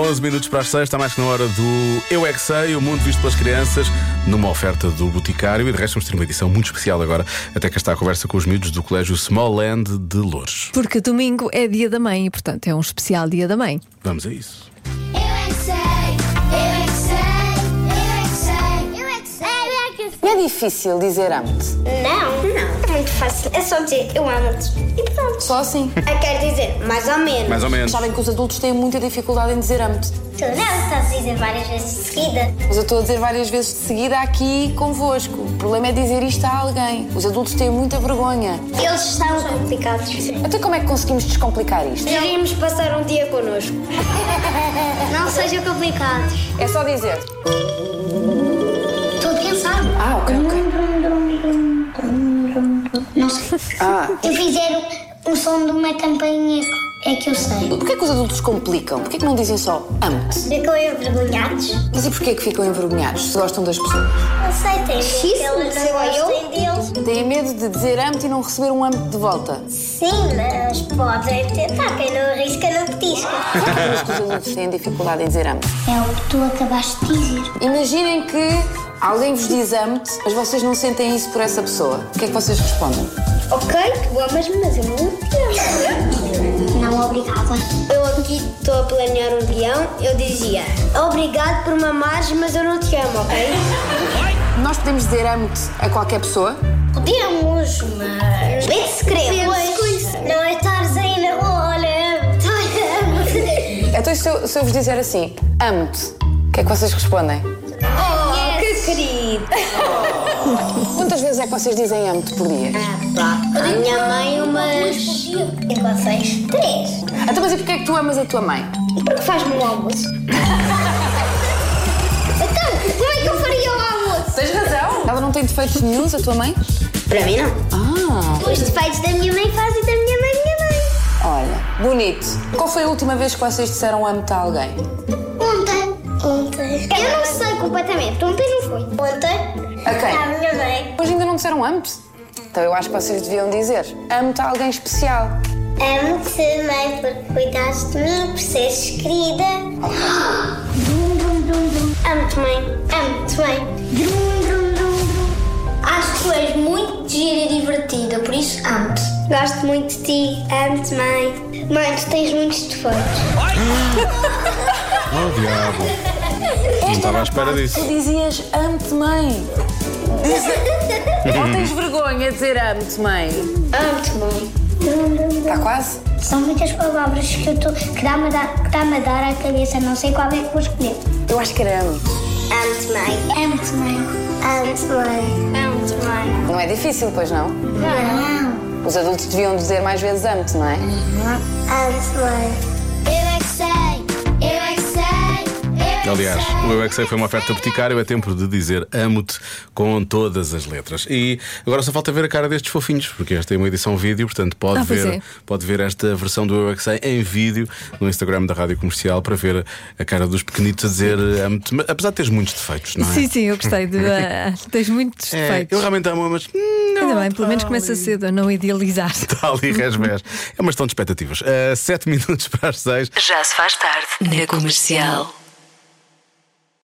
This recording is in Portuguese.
11 minutos para as 6, está mais que na hora do Eu É Que Sei, o mundo visto pelas crianças, numa oferta do Boticário. E de resto vamos ter uma edição muito especial agora, até que está a conversa com os miúdos do Colégio Small Land de Loures. Porque domingo é dia da mãe e, portanto, é um especial dia da mãe. Vamos a isso. Eu é que sei, eu é que sei, eu é que sei, eu é que sei, eu é que sei. É difícil dizer amo-te. Não. É muito fácil. É só dizer eu amo-te. E pronto. Só assim. Quer dizer, mais ou menos. Mais ou menos. Sabem que os adultos têm muita dificuldade em dizer amo-te. Tu não estás a dizer várias vezes de seguida. Mas eu estou a dizer várias vezes de seguida aqui convosco. O problema é dizer isto a alguém. Os adultos têm muita vergonha. Eles são complicados. Até como é que conseguimos descomplicar isto? Deveríamos passar um dia connosco. Não sejam complicados. É só dizer. Estou a pensar. Ok. Não sei. Se eu fizer o som de uma campainha, é que eu sei. Porquê que os adultos complicam? Porquê que não dizem só amo-te? Ficam envergonhados? Mas e porquê que ficam envergonhados se gostam das pessoas? Não sei, tem eles não gostem deles. Têm medo de dizer amo-te e não receber um amo-te de volta. Sim, mas podem tentar. Quem não arrisca não petisca. Mas que os adultos têm dificuldade em dizer amo-te. É o que tu acabaste de dizer. Imaginem que alguém vos diz amo-te, mas vocês não sentem isso por essa pessoa. O que é que vocês respondem? Ok, tu amas-me, mas eu não te amo. Não, obrigada. Eu aqui estou a planear um guião, eu dizia obrigado por me amares, mas eu não te amo, ok? Nós podemos dizer amo-te a qualquer pessoa? Podemos, mas... bem segredo. Não é estares aí na rua, olha, amo-te. Então se eu vos dizer assim, amo-te, o que é que vocês respondem? Oh, que querido. Quantas vezes é que vocês dizem amo-te por dia? A minha mãe umas... E vocês? 3. Então, mas e porquê é que tu amas a tua mãe? Porque faz-me o almoço. Então, como é que eu faria o almoço? Tens razão. Ela não tem defeitos nenhuns, a tua mãe? Para mim não. Os defeitos da minha mãe fazem da minha mãe minha mãe. Olha, bonito. Qual foi a última vez que vocês disseram amo-te a alguém? Ontem. Eu não sei completamente. Ontem não foi. Ontem. Ok. A minha mãe. Hoje ainda não disseram amo-te? Então eu acho que vocês deviam dizer amo-te a alguém especial. Amo-te, mãe, porque cuidaste de mim, por seres querida. Dum, dum, dum, dum. Amo-te, mãe. Amo-te, mãe. Dum, dum, dum, dum. Acho que tu és muito gira e divertida, por isso amo-te. Gosto muito de ti. Amo-te, mãe. Mãe, tu tens muitos defeitos. Oh, diabo. Não estava à espera disso. Tu dizias amo-te, mãe. Ou tens vergonha de dizer amo-te, mãe? Amo-te, mãe. Está quase? São muitas palavras que dá-me a dar à cabeça. Não sei qual é que vou escolher. Eu acho que era amo-te. Amo-te, mãe. Amo-te, mãe. Amo-te, mãe. Amo-te, mãe. Não é difícil, pois não? Não. Os adultos deviam dizer mais vezes amo-te, não é? Amo-te, mãe. Eu é que sei. Eu é que sei. Aliás, o Eu É Que Sei foi uma oferta Boticário. É tempo de dizer amo-te com todas as letras. E agora só falta ver a cara destes fofinhos, porque esta é uma edição vídeo, portanto pode ver esta versão do Eu É Que Sei em vídeo no Instagram da Rádio Comercial, para ver a cara dos pequenitos a dizer amo-te. Apesar de teres muitos defeitos, não é? Sim, eu gostei de. Tens muitos defeitos. Eu realmente amo, mas Ainda bem, pelo menos começa cedo a não idealizar. está ali resmés. É uma questão de expectativas. 7 minutos para as 6. Já se faz tarde na Comercial.